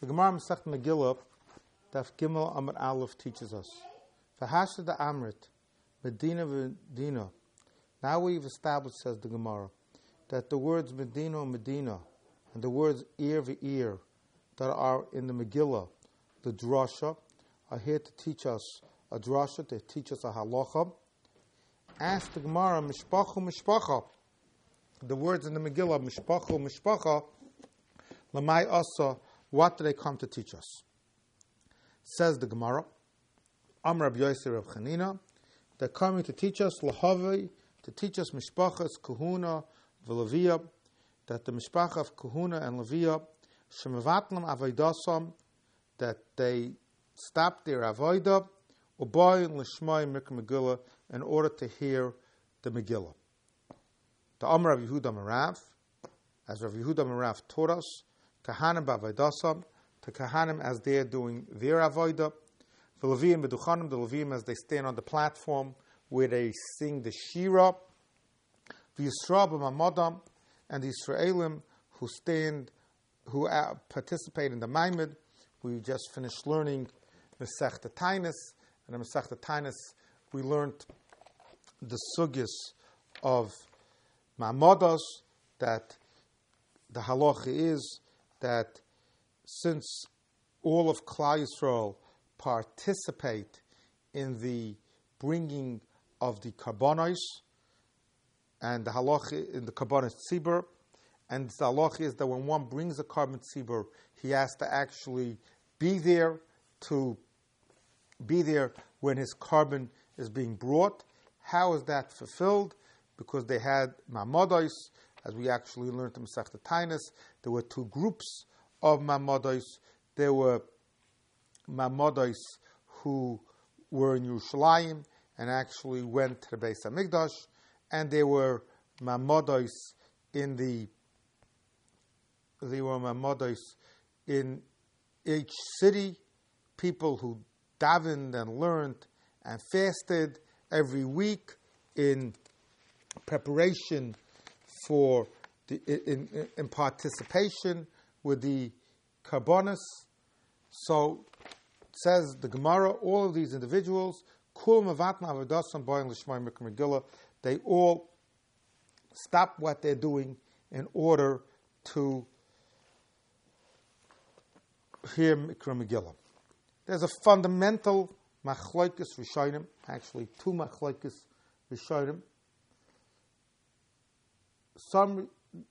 The Gemara Masechet Megillah, Daf Gimel Amud Aleph teaches us. V'hashta da Amrit, Medina v'Medina. Now we've established, says the Gemara, that the words Medina and Medina, and the words ear v'ear, that are in the Megillah, the drasha, are here to teach us a drasha, to teach us a halacha. Ask the Gemara, Mishpachu Mishpacha. The words in the Megillah, Mishpachu Mishpacha, Lamai Asa, what do they come to teach us? Says the Gemara, Amar Rabbi Yosef Reb Chanina, they're coming to teach us Lahavi, to teach us Mishpachas Kahuna v'Leviyah, that the Mishpacha of Kahuna and Leviyah, Shemevatlam Avaydasam, that they stop their Avaydah, Ubayin Lishmai Mikra Megillah, in order to hear the Megillah. The Amar Rav Yehuda Marav, as Rav Yehuda Marav taught us, Kahanim b'Avaydasam, to Kahanim as they're doing their Avaydah, the Leviyim b'Duchanim, the Leviyim as they stand on the platform where they sing the Shira, the Yisra b'Mamadam, and the Israelim who participate in the Maimed. We just finished learning Masechta Tainus, and in Masechta Tainus we learned the sugyas of Ma'amados, that the halacha is that since all of Klal Yisrael participate in the bringing of the karbanos, and the halacha in the karbanos tzibur, and the halacha is that when one brings a carbon tzibur, he has to actually be there when his carbon is being brought. How is that fulfilled? Because they had ma'amados, as we actually learned in Masechta Tainus. There were two groups of ma'amados. There were ma'amados who were in Yerushalayim and actually went to the Beis HaMikdash, and there were ma'amados in each city, people who davened and learned and fasted every week in preparation for in participation with the karbanos. So says the Gemara, all of these individuals, they all stop what they're doing in order to hear Mikra Megillah. There's a fundamental machlokes rishonim, actually two machlokes rishonim. Some,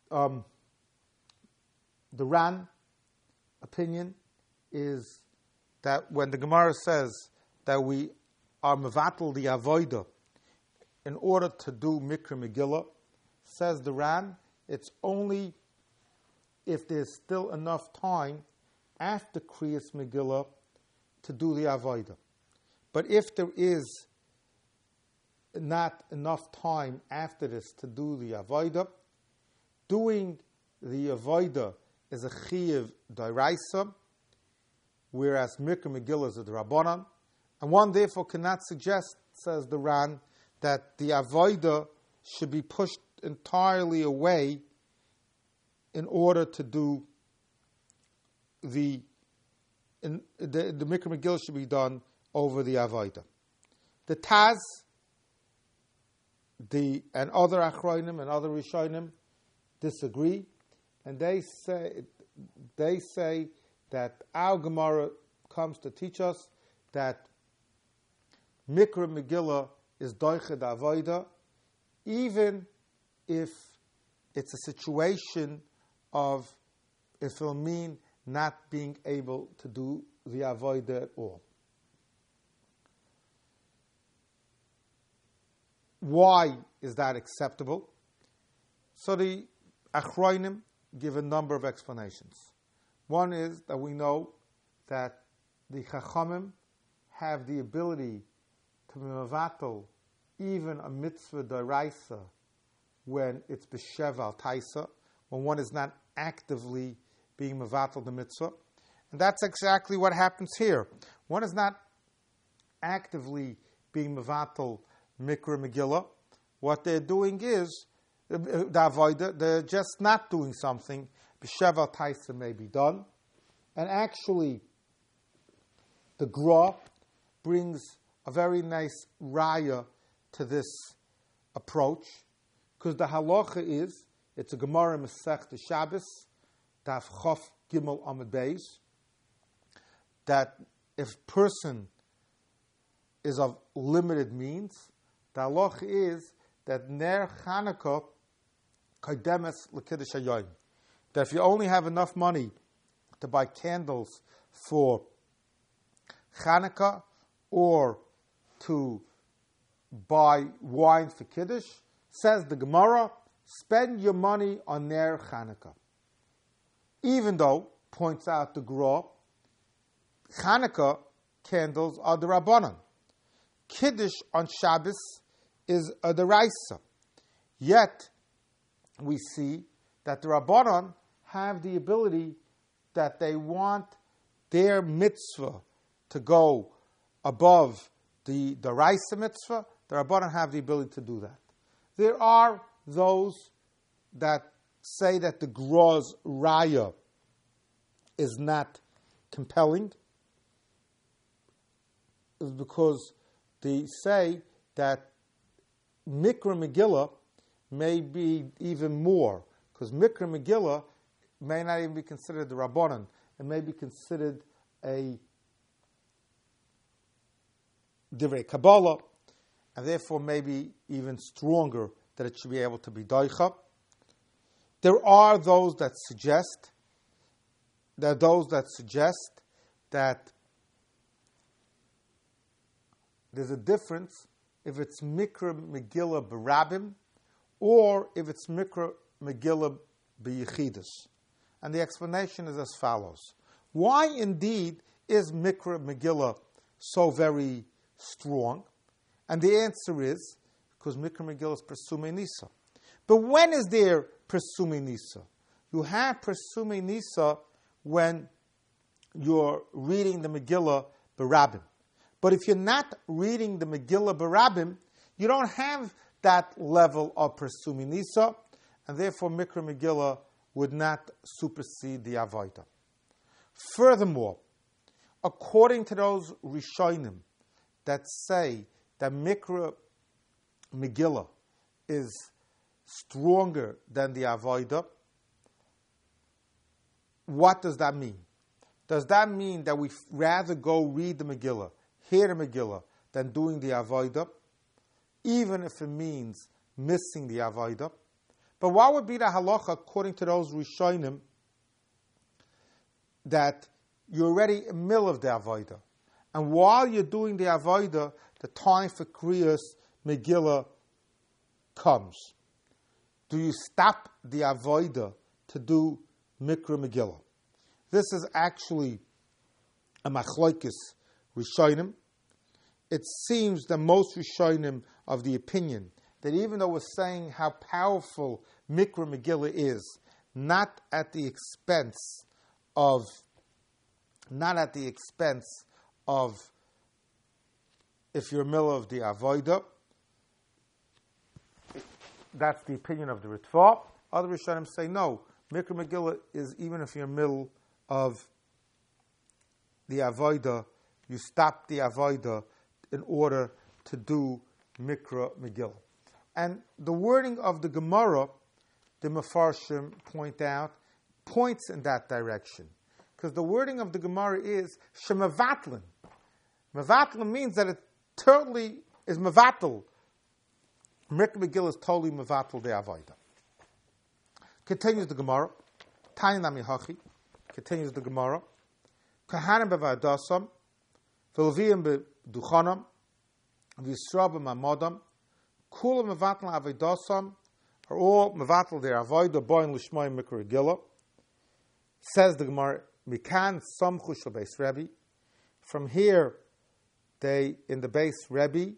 the Ran opinion is that when the Gemara says that we are mevatel the avodah in order to do Mikra Megillah, says the Ran, it's only if there's still enough time after Kriyas Megillah to do the avodah. But if there is not enough time after this to do the avodah, doing the avodah is a chiyuv d'oraisa, whereas Mikra Megillah is a d'Rabbanan, and one therefore cannot suggest, says the Ran, that the avodah should be pushed entirely away in order to do the Mikra Megillah should be done over the avodah. The Taz, and other achronim and other rishonim disagree, and they say that our Gemara comes to teach us that Mikra Megillah is doiched avodah, even if it's a situation of, if it'll mean not being able to do the avodah at all. Why is that acceptable? So the achronim give a number of explanations. One is that we know that the chachamim have the ability to mevatel even a mitzvah d'oraisa when it's b'shev al taisa, when one is not actively being mevatel the mitzvah. And that's exactly what happens here. One is not actively being mevatel Mikra Megillah. What they're doing is the avodah, they're just not doing something. B'shev al taisa may be done, And actually, the Gra brings a very nice raya to this approach, because the halacha is, it's a Gemara Masechta Shabbos, Daf Chof Gimel Amud Beis, that if a person is of limited means, the halacha is that Ner Chanukah Kaidemes L'Kiddush Hayoim, that if you only have enough money to buy candles for Chanukah or to buy wine for Kiddush, says the Gemara, spend your money on Ner Chanukah. Even though, points out the Gra, Chanukah candles are the Rabbanan. Kiddush on Shabbos is a deraisa. Yet, we see that the Rabbanan have the ability that they want their mitzvah to go above the deraisa mitzvah. The Rabbanan have the ability to do that. There are those that say that the Gra's raya is not compelling, because they say that Mikra Megillah may be even more, because Mikra Megillah may not even be considered the Rabbanan. It may be considered a Divrei Kabbalah, and therefore maybe even stronger that it should be able to be Doicha. There are those that suggest that there's a difference if it's Mikra Megillah B'Rabim or if it's Mikra Megillah B'Yechidus. And the explanation is as follows. Why indeed is Mikra Megillah so very strong? And the answer is because Mikra Megillah is Persume Nisa. But when is there Persume Nisa? You have Persume Nisa when you're reading the Megillah B'Rabim. But if you're not reading the Megillah B'Rabim, you don't have that level of Persume Nisa, and therefore Mikra Megillah would not supersede the Avodah. Furthermore, according to those Rishonim that say that Mikra Megillah is stronger than the Avodah, what does that mean? Does that mean that we'd rather go read the Megillah, hear the Megillah, than doing the Avodah, even if it means missing the Avodah? But what would be the halacha according to those Rishonim that you're already in the middle of the Avodah, and while you're doing the Avodah, the time for Kriyas Megillah comes? Do you stop the Avodah to do Mikra Megillah? This is actually a machlokes Rishonim. It seems that most Rishonim of the opinion that even though we're saying how powerful Mikra Megillah is, not at the expense of if you're in the middle of the Avodah, that's the opinion of the Ritva. Other Rishonim say no, Mikra Megillah is even if you're in the middle of the Avodah, you stop the Avodah in order to do Mikra Megillah. And the wording of the Gemara, the Mefarshim points in that direction. Because the wording of the Gemara is Shemavatlan. Mevatlan means that it totally is Mevatel. Mikra Megillah is totally Mevatel de Avodah. Continues the Gemara. Tanya Nami Hachi. Continues the Gemara. Kahanim bevadasam, Vilviim beduchanam, Visra b'mamadam, Kulam mevatel avodasam, are all mevatel their avodah boin l'shmoy Mikra Megillah. Says the Gemara, Mikan samchu shel beis Rebbe. From here, they in the beis Rebbe,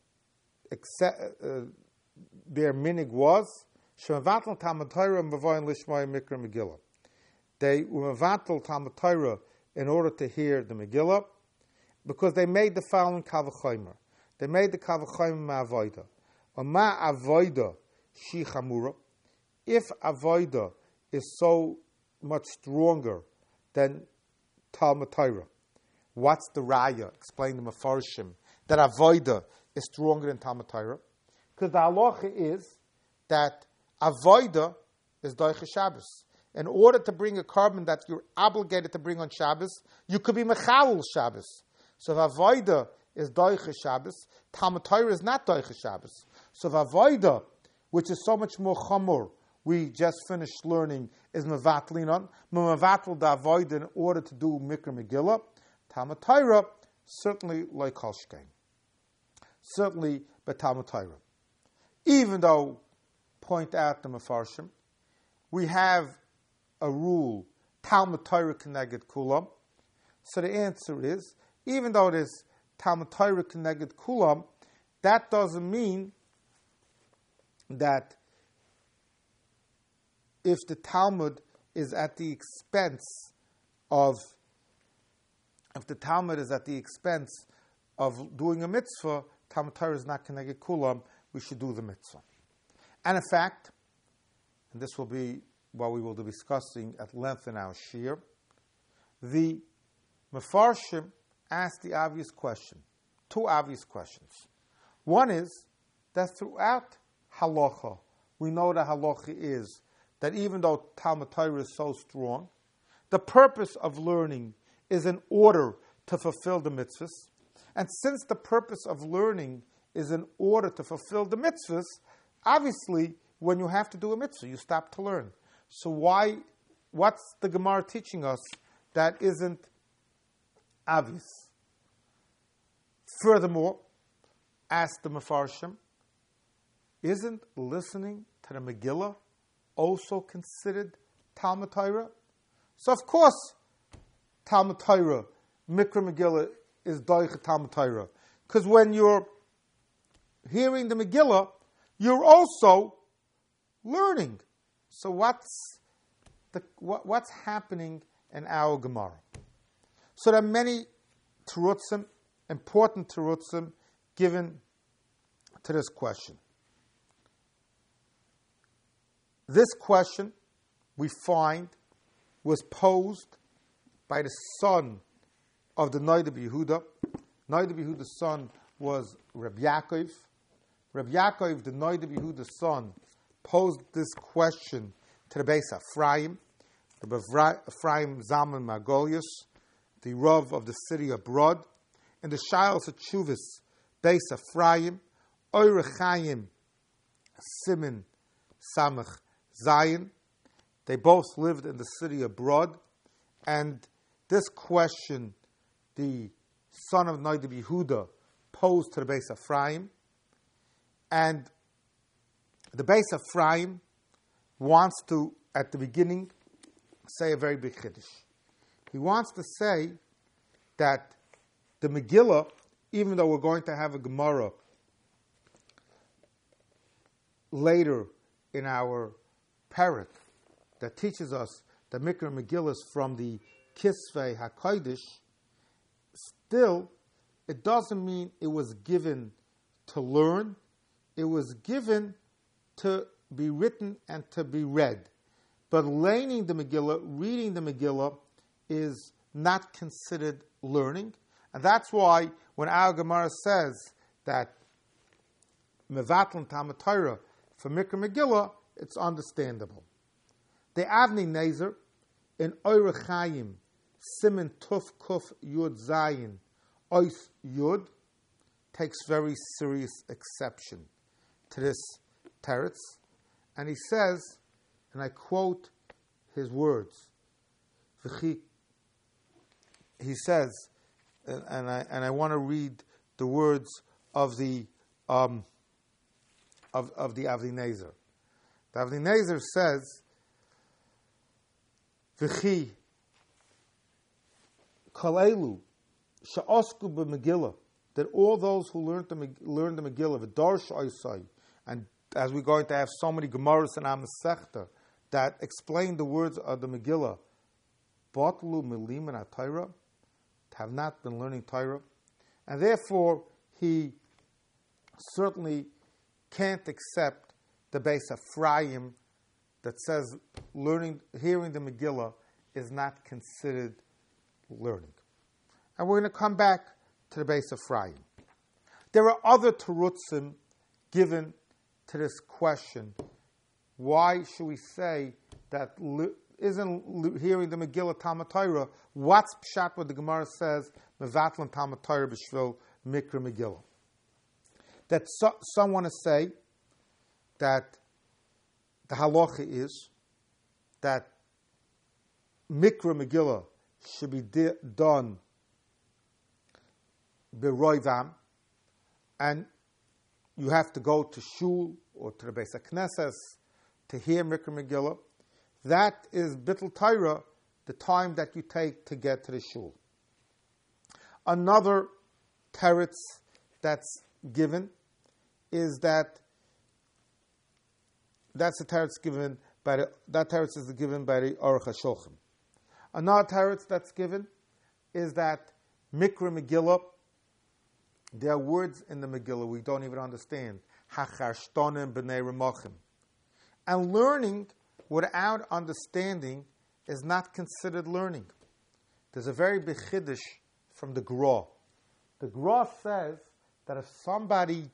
their minig was shemevatel Talmud Torah b'voin l'shmoy Mikra Megillah. They were mevatel Talmud Torah in order to hear the Megillah, because they made the following kavachomer. They made the kavachomer ma'avodah. Ma avodah shi chamura. If avodah is so much stronger than Talmud Torah. What's the raya? Explain the Mefarshim that avoida is stronger than Talmud Torah, because the halacha is that avoida is doicha Shabbos. In order to bring a carbon that you're obligated to bring on Shabbos, you could be mechalul Shabbos. So if avoida is doicha Shabbos, Talmud Torah is not doicha Shabbos. So if avoida, which is so much more chamur, we just finished learning, is mevatlin on, mevatl da avoida in order to do Mikra Megillah, Talmud Torah, certainly like Kolshkein. Certainly by Talmud Torah. Even though, point out the Mefarshim, we have a rule, Talmud Torah Keneged Kulam. So the answer is, even though it is Talmud Torah Keneged Kulam, that doesn't mean that if the Talmud is at the expense of doing a mitzvah, Talmud Torah is not Keneged Kulam, we should do the mitzvah. And in fact, and this will be what we will be discussing at length in our shir, the Mefarshim asked the obvious question, two obvious questions. One is that throughout halacha, we know that halacha is that even though Talmud Torah is so strong, the purpose of learning is in order to fulfill the mitzvahs. And since the purpose of learning is in order to fulfill the mitzvahs, obviously, when you have to do a mitzvah, you stop to learn. So what's the Gemara teaching us that isn't obvious? Furthermore, ask the Mefarshim, isn't listening to the Megillah also considered Talmud Torah? So of course, Talmud Torah, Mikra Megillah is Doicha Talmud Torah. Because when you're hearing the Megillah, you're also learning. So what's happening in our Gemara? So there are many terutzim, important terutzim, given to this question. This question, we find, was posed by the son of the Noda B'Yehuda. Noda B'Yehuda's son was Reb Yaakov. Reb Yaakov, the Noda B'Yehuda's son, posed this question to the Beis Ephraim, the Ephraim Zalman Margolius, the Rav of the city of Brod, and the Shilas Tshuvis, Beis Ephraim, Oirech Chaim, Siman Samach Zion. They both lived in the city of Brod, and this question, the son of Noda B'Yehuda posed to the Beis Ephraim, and the Beis Ephraim wants to, at the beginning, say a very big chiddush. He wants to say that the Megillah, even though we're going to have a Gemara later in our parak that teaches us that Mikra Megillah is from the Kisvei HaKodesh, still, it doesn't mean it was given to learn. It was given to be written and to be read. But learning the Megillah, reading the Megillah, is not considered learning. And that's why when our Gemara says that Mevatlan Talmud Torah for Mikra Megillah, it's understandable. The Avnei Nezer in Oirech Chaim, Siman Tuf Kuf Yud Zayin, Ois Yud, takes very serious exception to this teretz, and he says, and I quote his words, he says, and I want to read the words of the Avnei Nezer. The Avnei Nezer says, "V'chi kol elu she'osku b'Megillah," that all those who learned the Megillah, v'darsh oisai, and as we're going to have so many Gemaras in our Masechta that explain the words of the Megillah, batlu milim and Torah, have not been learning Torah, and therefore he certainly can't accept the Beis Ephraim that says hearing the Megillah is not considered learning. And we're going to come back to the base of Ephraim. There are other terutzim given to this question. Why should we say that isn't hearing the Megillah Talmud Torah? What's pshat what the Gemara says? Mevatlan Talmud Torah b'shvil Mikra Megillah. That some want to say that the halacha is that Mikra Megillah should be done b'roivam, and you have to go to shul or to the Beis HaKnesses to hear Mikra Megillah. That is Bittul Torah, the time that you take to get to the shul. Another teretz that's given is that's a teretz given by that teretz is given by the Aruch HaShulchan. Another teretz that's given is that Mikra Megillah, there are words in the Megillah we don't even understand. Hacharshtonim b'nei remachim. And learning without understanding is not considered learning. There's a very big chiddush from the Gra. The Gra says that if somebody,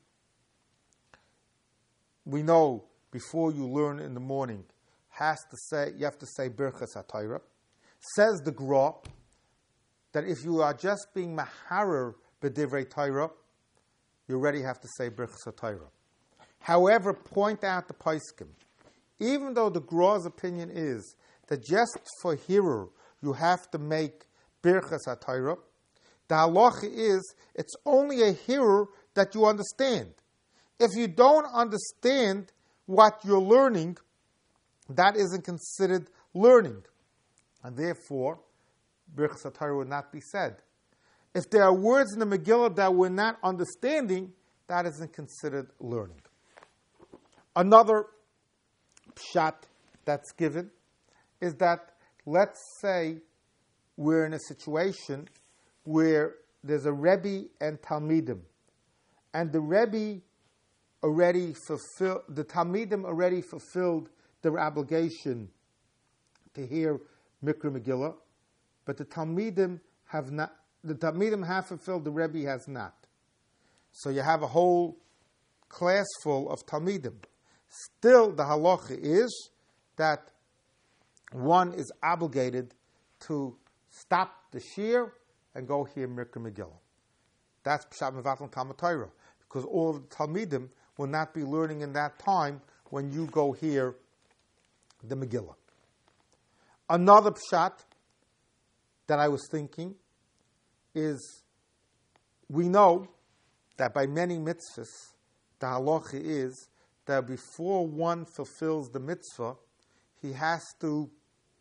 we know before you learn in the morning, you have to say Birchas HaTorah. Says the Gra that if you are just being maharer b'divrei Torah, you already have to say Birchas HaTorah. However, point out the Poskim. Even though the Gra's opinion is that just for hearer you have to make Birchas HaTorah, the halacha is it's only a hearer that you understand. If you don't understand what you're learning, that isn't considered learning. And therefore, Birchas HaTorah would not be said. If there are words in the Megillah that we're not understanding, that isn't considered learning. Another pshat that's given is that, let's say we're in a situation where there's a Rebbe and Talmidim, and the Rebbe the Talmidim already fulfilled their obligation to hear Mikra Megillah, but the Talmidim have fulfilled, the Rebbe has not. So you have a whole class full of Talmidim. Still, the halacha is that one is obligated to stop the shir and go hear Mikra Megillah. That's Pshat Mevatlan Talmud Torah, because all of the Talmidim will not be learning in that time when you go hear the Megillah. Another Pshat that I was thinking is, we know that by many mitzvahs, the halacha is that before one fulfills the mitzvah, he has to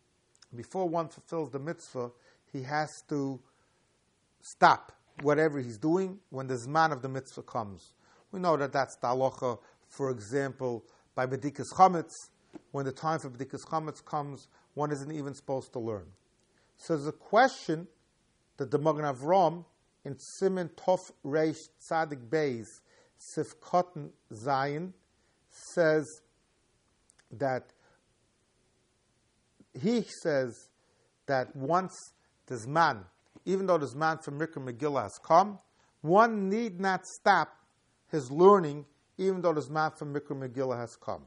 stop whatever he's doing when the zman of the mitzvah comes. We know that that's the halacha, for example, by B'dikas Chametz. When the time for B'dikas Chametz comes, one isn't even supposed to learn. So there's a question that the Magen Avraham in Siman Tov Reish Tzadik Beis Sifkoten Zayin says that once the Zman, even though the Zman for Mikra Megillah has come, one need not stop his learning even though the Zman for Mikra Megillah has come.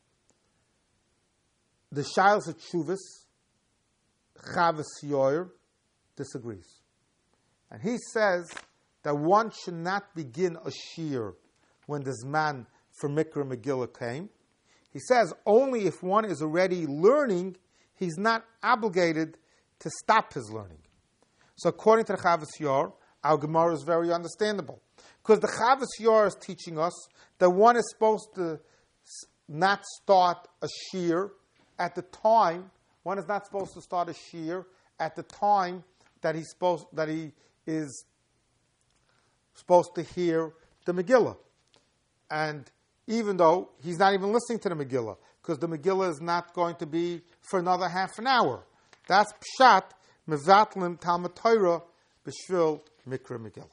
The Shailos HaTshuvos, Chavis Yoyer, disagrees. And he says that one should not begin a shir when the Zman for Mikra Megillah came. He says only if one is already learning, he's not obligated to stop his learning. So according to the Chavis Yoyer, our Gemara is very understandable. Because the Chavis Yoyer is teaching us that one is supposed to not start a shir at the time, one is not supposed to start a shir at the time that he is supposed to hear the Megillah. And even though he's not even listening to the Megillah, because the Megillah is not going to be for another half an hour. That's Pshat, Mevatlim Talmud Torah, B'shvil Mikra Megillah.